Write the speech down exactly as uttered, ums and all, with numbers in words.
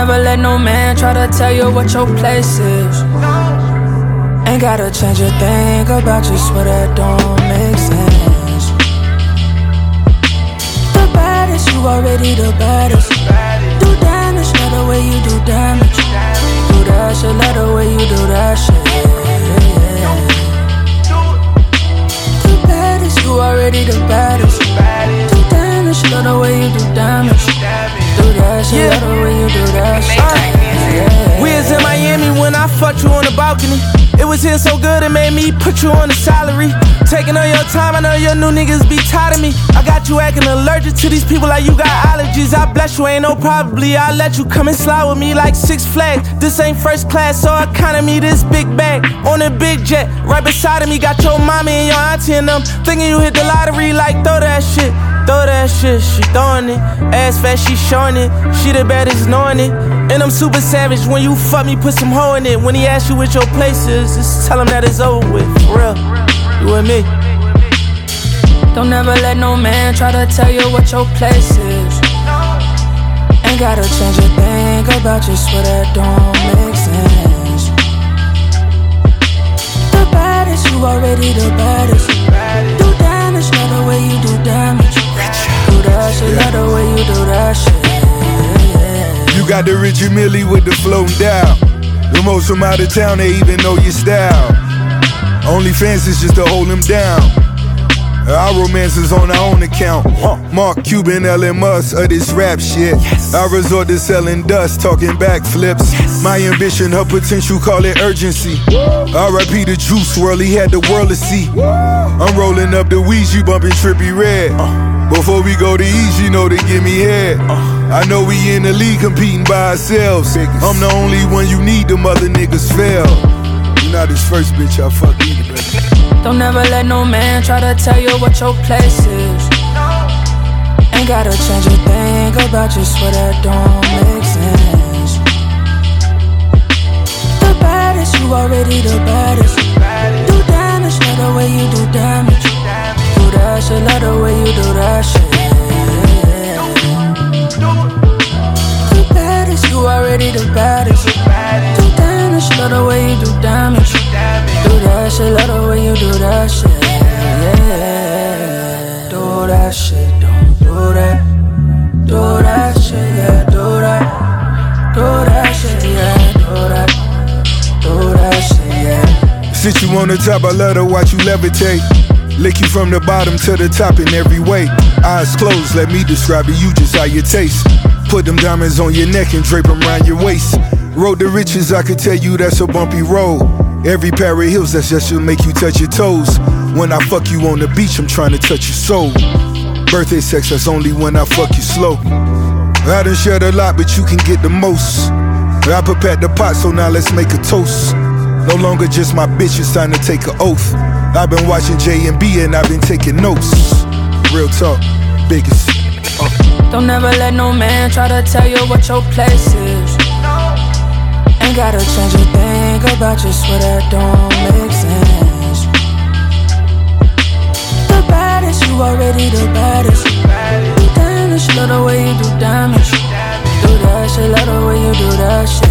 never let no man try to tell you what your place is. Ain't gotta change a thing about you, swear that don't make sense. The baddest, you already the baddest. Do damage, love the way you do damage. Do that shit, love the way you do that shit. The baddest, you already the baddest. Do damage, love the way you do damage. Do that shit, love the way you do that shit. We was in Miami when I fucked you on the balcony. It was here so good it made me put you on the salary. Taking all your time, I know your new niggas be tired of me. I got you acting allergic to these people like you got allergies. I bless you, ain't no probably. I let you come and slide with me like Six Flags. This ain't first class, so economy, this big bag. On a big jet, right beside of me, got your mommy and your auntie and them. Thinking you hit the lottery, like throw that shit. Throw that shit, she throwing it. Ass fat, she showing it. She the baddest, knowing it. And I'm super savage. When you fuck me, put some hoe in it. When he asks you what your place is, just tell him that it's over with. For real, you and me. Don't ever let no man try to tell you what your place is. Ain't gotta change a thing about you, swear that don't make sense. The baddest, you already the baddest. Do damage, love the way you do damage. Do that shit, love the way you do that shit. You got the Richie Millie with the floating down. The most from out of town, they even know your style. OnlyFans is just to hold them down. Our romance is on our own account. Mark Cuban, Elon Musk of this rap shit. I resort to selling dust, talking backflips. My ambition, her potential, call it urgency. R I P the Juice WRLD, he had the world to see. I'm rolling up the weeds, you bumping Trippie Redd. Before we go to ease, you know they give me head. I know we in the league competing by ourselves. I'm the only one you need, them other niggas fail. You not his first bitch I fuck either, baby. Don't ever let no man try to tell you what your place is. Ain't gotta change a thing about you, swear that don't make sense. The baddest, you already the baddest. Do damage, love the way you do damage. Do that shit, love the way you do that shit. The baddest, you already the baddest. Do damage, love the way you do damage. Do that shit, love the way you do that shit. Yeah. Do that shit, don't do that. Do that shit, yeah, do that. Do that shit, yeah, do that. Do that shit, yeah. Sit you on the top, I love to watch you levitate. Lick you from the bottom to the top in every way. Eyes closed, let me describe it, you just how you taste. Put them diamonds on your neck and drape them around your waist. Road to riches, I could tell you that's a bumpy road. Every pair of heels, that's just to make you touch your toes. When I fuck you on the beach, I'm trying to touch your soul. Birthday sex, that's only when I fuck you slow. I done shared a lot, but you can get the most. I prepared the pot, so now let's make a toast. No longer just my bitch, it's time to take an oath. I've been watching J and B and I've been taking notes. Real talk, biggest. Uh. Don't ever let no man try to tell you what your place is. Ain't gotta change a thing about you, swear that don't make sense. The baddest, you already the baddest. Do damage, love the way you do damage. Do that shit, love the way you do that shit.